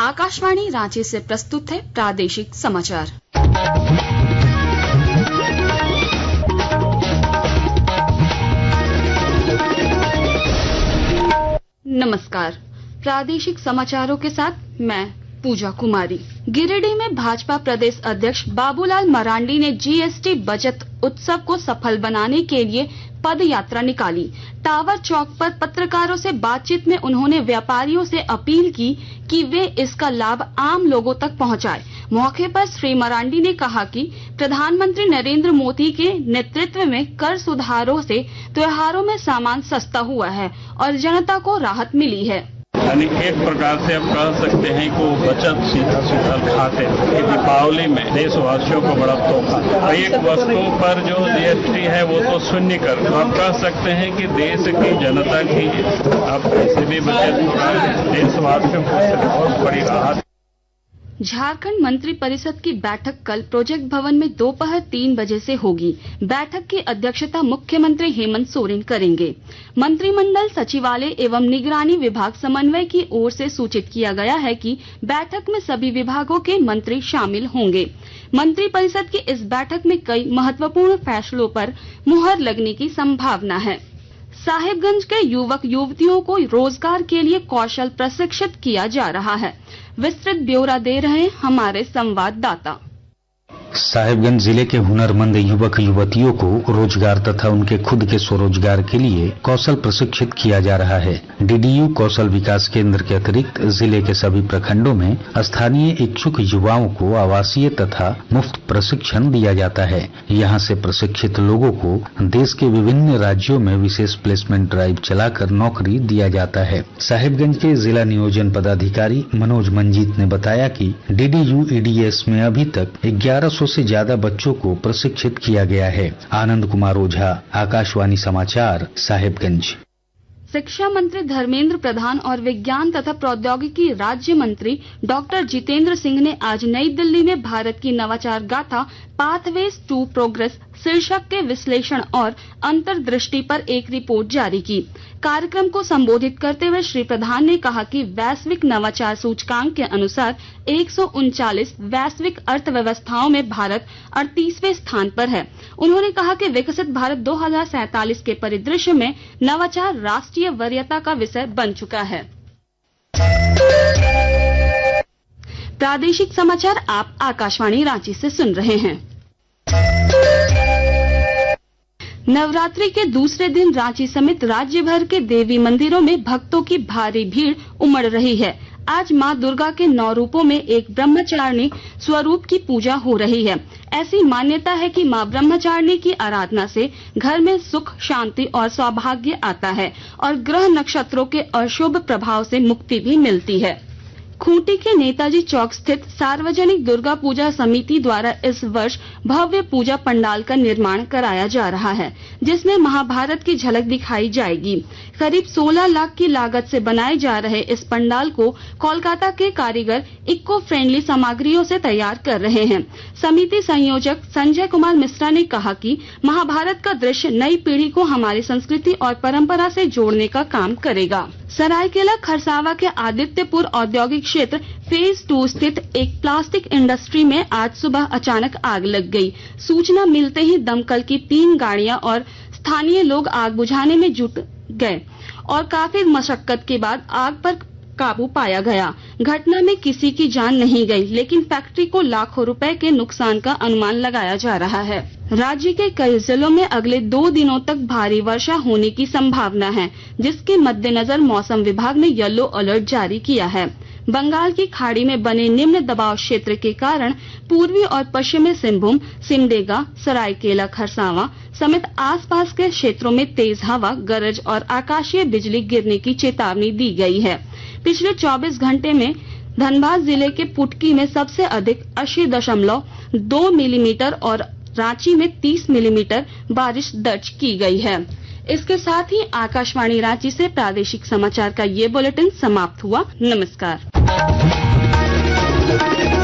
आकाशवाणी रांची से प्रस्तुत है प्रादेशिक समाचार। नमस्कार, प्रादेशिक समाचारों के साथ मैं पूजा कुमारी। गिरिडीह में भाजपा प्रदेश अध्यक्ष बाबूलाल मरांडी ने जीएसटी बचत उत्सव को सफल बनाने के लिए पद यात्रा निकाली। टावर चौक पर पत्रकारों से बातचीत में उन्होंने व्यापारियों से अपील की कि वे इसका लाभ आम लोगों तक पहुंचाएं। मौके पर श्री मरांडी ने कहा कि प्रधानमंत्री नरेंद्र मोदी के नेतृत्व में कर सुधारों से त्योहारों में सामान सस्ता हुआ है और जनता को राहत मिली है। यानी एक प्रकार से हम कह सकते हैं कि वो बचत सीधा खाते हैं। दीपावली में देशवासियों को बड़ा तोहफा। एक वस्तु पर जो जीएसटी है वो तो शून्य कर, हम कह सकते हैं कि देश की जनता की अब पैसे भी बचत, देशवासियों को बहुत बड़ी राहत। झारखंड मंत्री परिषद की बैठक कल प्रोजेक्ट भवन में दोपहर 3 बजे से होगी। बैठक की अध्यक्षता मुख्यमंत्री हेमंत सोरेन करेंगे। मंत्रिमंडल सचिवालय एवं निगरानी विभाग समन्वय की ओर से सूचित किया गया है कि बैठक में सभी विभागों के मंत्री शामिल होंगे। मंत्री परिषद की इस बैठक में कई महत्वपूर्ण फैसलों पर मुहर लगने की संभावना है। साहिबगंज के युवक युवतियों को रोजगार के लिए कौशल प्रशिक्षित किया जा रहा है। विस्तृत ब्यौरा दे रहे हैं हमारे संवाददाता। साहिबगंज जिले के हुनरमंद युवक युवतियों को रोजगार तथा उनके खुद के स्वरोजगार के लिए कौशल प्रशिक्षित किया जा रहा है। डीडीयू कौशल विकास केंद्र के अतिरिक्त जिले के सभी प्रखंडों में स्थानीय इच्छुक युवाओं को आवासीय तथा मुफ्त प्रशिक्षण दिया जाता है। यहां से प्रशिक्षित लोगों को देश के विभिन्न राज्यों में विशेष प्लेसमेंट ड्राइव चलाकर नौकरी दिया जाता है। साहिबगंज के जिला नियोजन पदाधिकारी मनोज मंजीत ने बताया कि डीडीयू ईडीएस में अभी तक 1100 से ज्यादा बच्चों को प्रशिक्षित किया गया है। आनंद कुमार ओझा, आकाशवाणी समाचार, साहिबगंज। शिक्षा मंत्री धर्मेंद्र प्रधान और विज्ञान तथा प्रौद्योगिकी राज्य मंत्री डॉक्टर जितेंद्र सिंह ने आज नई दिल्ली में भारत की नवाचार गाथा पाथवेज टू प्रोग्रेस शीर्षक के विश्लेषण और अंतर्दृष्टि पर एक रिपोर्ट जारी की। कार्यक्रम को संबोधित करते हुए श्री प्रधान ने कहा कि वैश्विक नवाचार सूचकांक के अनुसार 139 वैश्विक अर्थव्यवस्थाओं में भारत 38वें स्थान पर है। उन्होंने कहा कि विकसित भारत 2047 के परिदृश्य में नवाचार राष्ट्रीय वरीयता का विषय बन चुका है। प्रादेशिक समाचार आप आकाशवाणी रांची से सुन रहे हैं। नवरात्रि के दूसरे दिन रांची समेत राज्य भर के देवी मंदिरों में भक्तों की भारी भीड़ उमड़ रही है। आज मां दुर्गा के 9 रूपों में एक ब्रह्मचारिणी स्वरूप की पूजा हो रही है। ऐसी मान्यता है कि मां ब्रह्मचारिणी की आराधना से घर में सुख, शांति और सौभाग्य आता है और ग्रह नक्षत्रों के अशुभ प्रभाव से मुक्ति भी मिलती है। खूंटी के नेताजी चौक स्थित सार्वजनिक दुर्गा पूजा समिति द्वारा इस वर्ष भव्य पूजा पंडाल का निर्माण कराया जा रहा है, जिसमें महाभारत की झलक दिखाई जाएगी। करीब 16 लाख की लागत से बनाए जा रहे इस पंडाल को कोलकाता के कारीगर इको फ्रेंडली सामग्रियों से तैयार कर रहे हैं। समिति संयोजक संजय कुमार मिश्रा ने कहा कि महाभारत का दृश्य नई पीढ़ी को हमारी संस्कृति और परंपरा से जोड़ने का काम करेगा। सरायकेला खरसावा के आदित्यपुर औद्योगिक क्षेत्र फेज 2 स्थित एक प्लास्टिक इंडस्ट्री में आज सुबह अचानक आग लग गई। सूचना मिलते ही दमकल की 3 गाड़ियां और स्थानीय लोग आग बुझाने में जुट गए और काफी मशक्कत के बाद आग पर काबू पाया गया। घटना में किसी की जान नहीं गई, लेकिन फैक्ट्री को लाखों रुपए के नुकसान का अनुमान लगाया जा रहा है। राज्य के कई जिलों में अगले 2 दिनों तक भारी वर्षा होने की संभावना है, जिसके मद्देनजर मौसम विभाग ने येलो अलर्ट जारी किया है। बंगाल की खाड़ी में बने निम्न दबाव क्षेत्र के कारण पूर्वी और पश्चिमी सिंहभूम, सिमडेगा, सरायकेला खरसावा समेत आसपास के क्षेत्रों में तेज हवा, गरज और आकाशीय बिजली गिरने की चेतावनी दी गई है। पिछले 24 घंटे में धनबाद जिले के पुटकी में सबसे अधिक 80.2 मिलीमीटर और रांची में 30 मिलीमीटर बारिश दर्ज की गई है। इसके साथ ही आकाशवाणी रांची से प्रादेशिक समाचार का ये बुलेटिन समाप्त हुआ। नमस्कार।